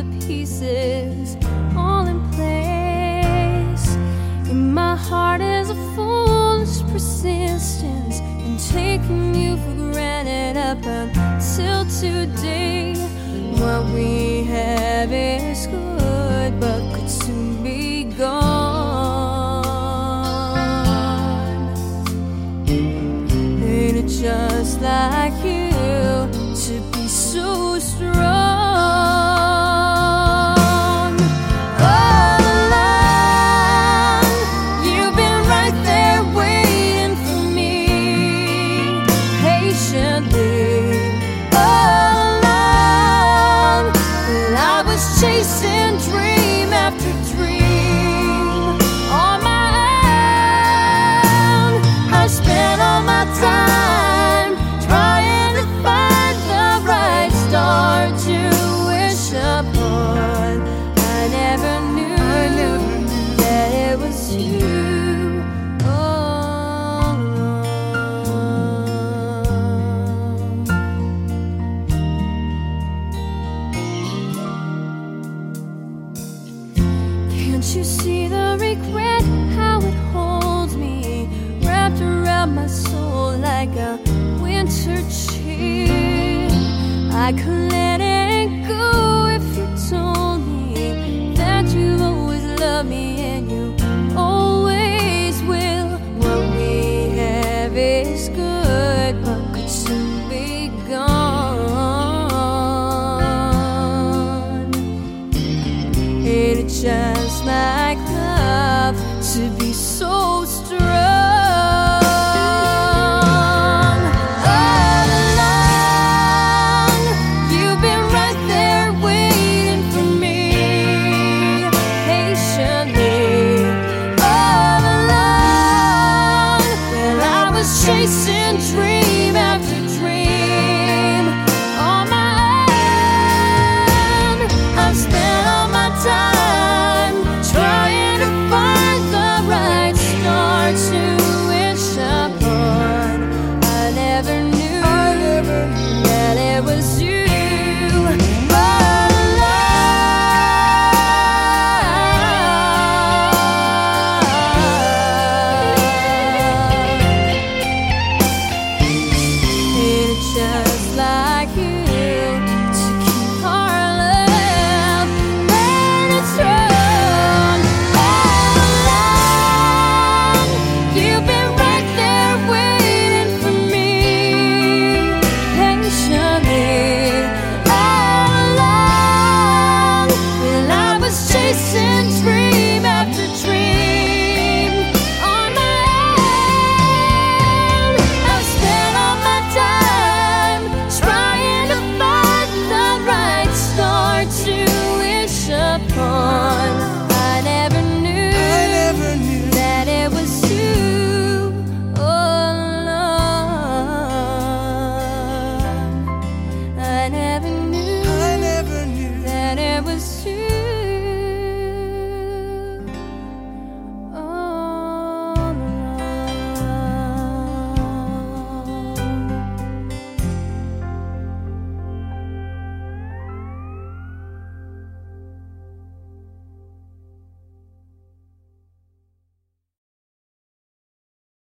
the pieces all in place. In my heart is a foolish persistence, and taking you for granted up until today. What we have is good, but could soon be gone. Ain't it just like you to be so strong? All along, you've been right there waiting for me, patiently. All along, I was chasing dream after dream on my own. I spent all my time trying to find the right star to wish upon. I never knew that it was you all along. Can't you see the regret, how it holds me, wrapped around my soul like a winter chill? I collect